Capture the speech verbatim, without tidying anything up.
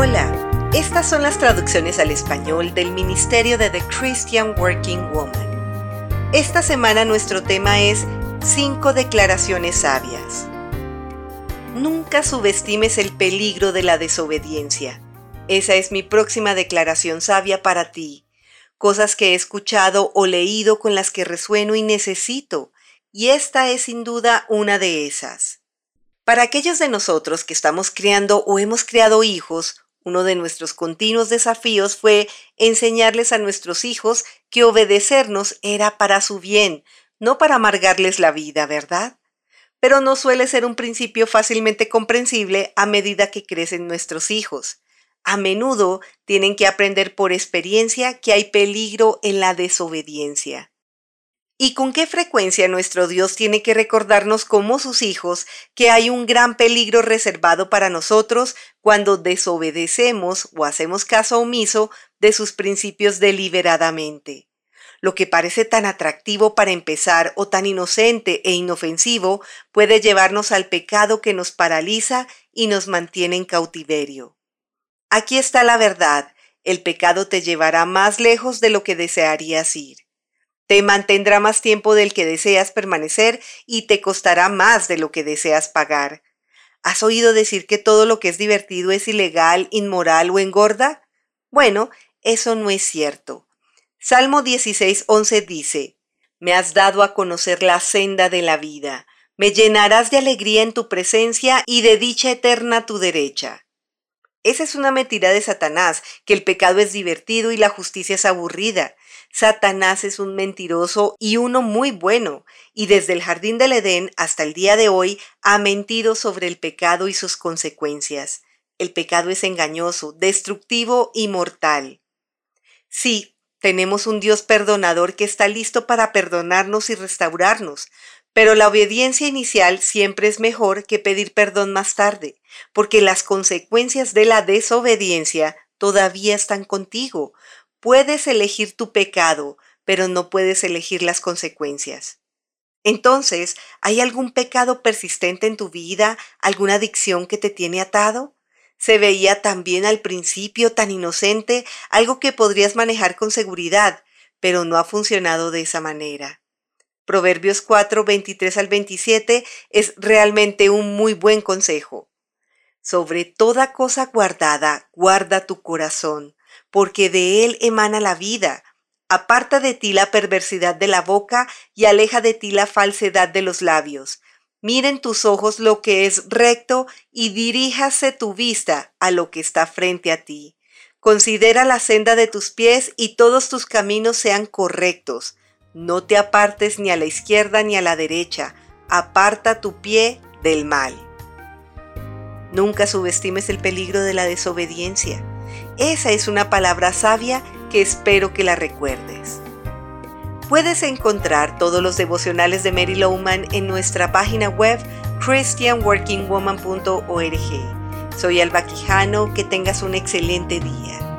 Hola, estas son las traducciones al español del Ministerio de The Christian Working Woman. Esta semana nuestro tema es cinco declaraciones sabias. Nunca subestimes el peligro de la desobediencia. Esa es mi próxima declaración sabia para ti. Cosas que he escuchado o leído con las que resueno y necesito, y esta es sin duda una de esas. Para aquellos de nosotros que estamos criando o hemos criado hijos, uno de nuestros continuos desafíos fue enseñarles a nuestros hijos que obedecernos era para su bien, no para amargarles la vida, ¿verdad? Pero no suele ser un principio fácilmente comprensible a medida que crecen nuestros hijos. A menudo tienen que aprender por experiencia que hay peligro en la desobediencia. ¿Y con qué frecuencia nuestro Dios tiene que recordarnos como sus hijos que hay un gran peligro reservado para nosotros cuando desobedecemos o hacemos caso omiso de sus principios deliberadamente? Lo que parece tan atractivo para empezar o tan inocente e inofensivo puede llevarnos al pecado que nos paraliza y nos mantiene en cautiverio. Aquí está la verdad: el pecado te llevará más lejos de lo que desearías ir. Te mantendrá más tiempo del que deseas permanecer y te costará más de lo que deseas pagar. ¿Has oído decir que todo lo que es divertido es ilegal, inmoral o engorda? Bueno, eso no es cierto. Salmo dieciséis once dice: Me has dado a conocer la senda de la vida. Me llenarás de alegría en tu presencia y de dicha eterna a tu derecha. Esa es una mentira de Satanás, que el pecado es divertido y la justicia es aburrida. Satanás es un mentiroso y uno muy bueno, y desde el jardín del Edén hasta el día de hoy ha mentido sobre el pecado y sus consecuencias. El pecado es engañoso, destructivo y mortal. Sí, tenemos un Dios perdonador que está listo para perdonarnos y restaurarnos, pero la obediencia inicial siempre es mejor que pedir perdón más tarde, porque las consecuencias de la desobediencia todavía están contigo. Puedes elegir tu pecado, pero no puedes elegir las consecuencias. Entonces, ¿hay algún pecado persistente en tu vida, alguna adicción que te tiene atado? Se veía tan bien al principio, tan inocente, algo que podrías manejar con seguridad, pero no ha funcionado de esa manera. Proverbios cuatro, veintitrés al veintisiete es realmente un muy buen consejo. Sobre toda cosa guardada, guarda tu corazón, porque de él emana la vida. Aparta de ti la perversidad de la boca y aleja de ti la falsedad de los labios. Miren tus ojos lo que es recto y diríjase tu vista a lo que está frente a ti. Considera la senda de tus pies y todos tus caminos sean correctos. No te apartes ni a la izquierda ni a la derecha. Aparta tu pie del mal. Nunca subestimes el peligro de la desobediencia. Esa es una palabra sabia que espero que la recuerdes. Puedes encontrar todos los devocionales de Mary Lowman en nuestra página web christian working woman punto org. Soy Alba Quijano, que tengas un excelente día.